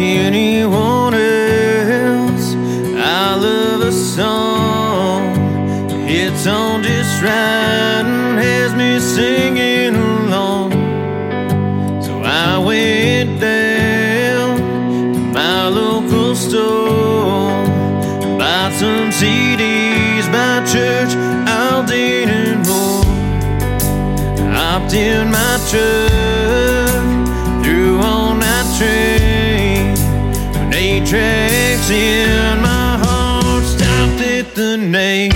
anyone else. I love a song, it's on just right and has me singing along. So I went down to my local store, bought some CDs by Church, Aldine and more. Hopped in my truck, threw on that train. When 8 tracks in, my heart stopped at the name.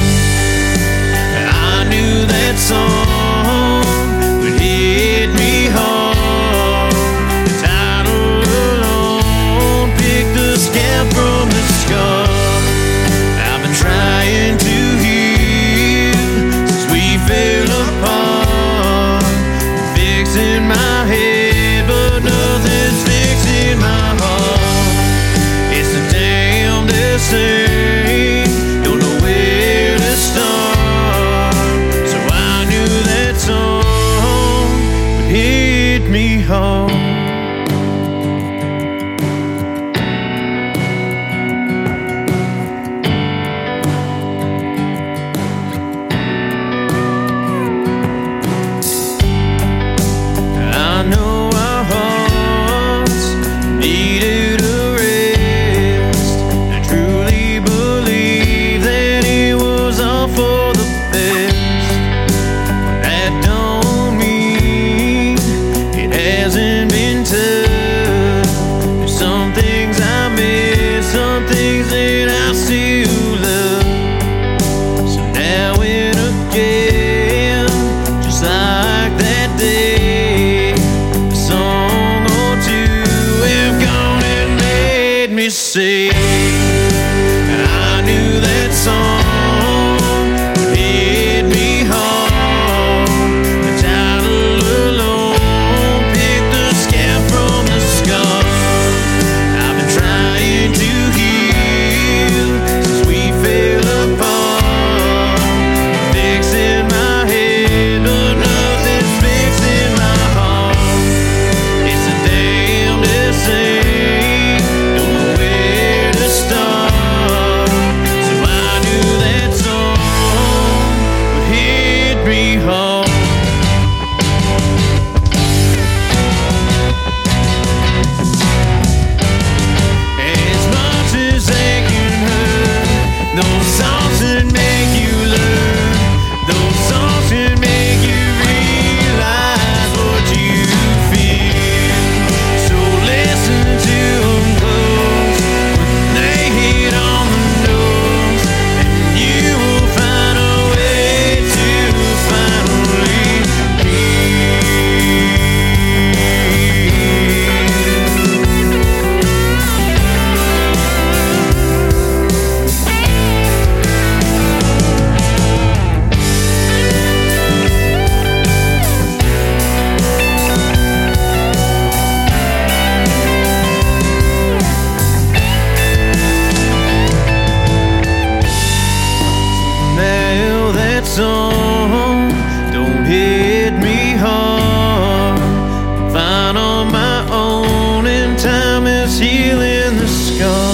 I knew that song would hit me hard. The title alone picked the scab from the scar. I've been trying to heal since we fell apart. Fixing my head, but nothing's fixing my heart. It's a damn same, don't know where to start. So I knew that song would hit me hard. I know our hearts needed a rest. I truly believe that it was all for the best. But that don't mean it hasn't been tough. There's some things I miss, some things that I still love. So now and again, just like that day, a song or two have gone and made me say, I knew that song would hit me hard. The title alone picked the scab from the scar. I've been trying to heal since we fell apart. Fixing my head, but nothing's fixing my heart. It's a damn same, don't know where to start. So I knew that song would hit me hard. As much as they can hurt, those songs that make you learn, those songs that make you realize what you feel. So listen to them close when they hit on the nose, and you will find a way to finally heal. Now that song don't hit me hard. I'm fine on my own, and time is healing the scar.